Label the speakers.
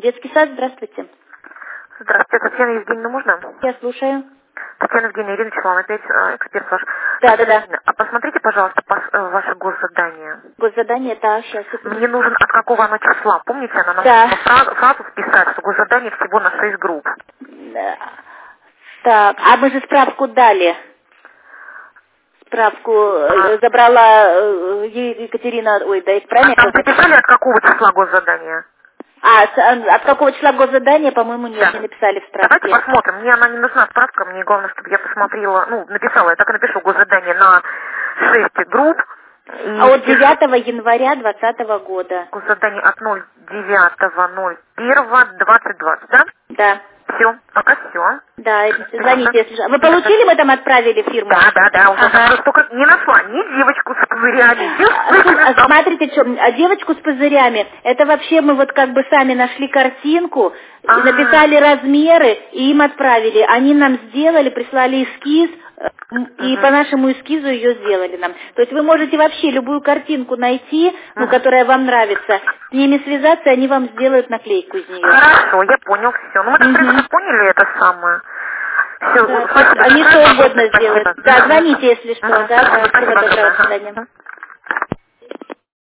Speaker 1: Детский сад, здравствуйте.
Speaker 2: Здравствуйте, Татьяна Евгеньевна, можно?
Speaker 1: Я слушаю.
Speaker 2: Татьяна Евгеньевна, Ирина Чулан, опять эксперт ваш.
Speaker 1: Да.
Speaker 2: А посмотрите, пожалуйста, ваше госзадание.
Speaker 1: Госзадание, да, сейчас.
Speaker 2: Мне нужен от какого оно числа. Помните, она нам
Speaker 1: Да.
Speaker 2: сразу вписать, что госзадание всего на 6 групп.
Speaker 1: Да. Так, а мы же справку дали. Справку забрала Екатерина, правильно?
Speaker 2: А там записали, от какого числа госзадание?
Speaker 1: От какого числа госзадания, по-моему, нет, не написали в справке.
Speaker 2: Давайте посмотрим. Мне она не нужна справка, мне главное, чтобы я посмотрела, написала, я так и напишу госзадание на 6 групп.
Speaker 1: От 9 января 2020 года.
Speaker 2: Госзадание от 09.01.2020, да?
Speaker 1: Да.
Speaker 2: Все, пока все.
Speaker 1: Да, звоните, если же. Вы получили, мы там отправили фирму?
Speaker 2: Да, уже только не нашла ни девочку с пузырями.
Speaker 1: Смотрите, что, девочку с пузырями, это вообще мы вот как бы сами нашли картинку, написали размеры и им отправили. Они нам сделали, прислали эскиз, и по нашему эскизу ее сделали нам. То есть вы можете вообще любую картинку найти, которая вам нравится, с ними связаться, и они вам сделают наклейку из нее.
Speaker 2: Хорошо, я понял все. Мы, в принципе, поняли это самое. Все,
Speaker 1: они что угодно сделают. Да, звоните, если что. Да, спасибо, доброго свидания.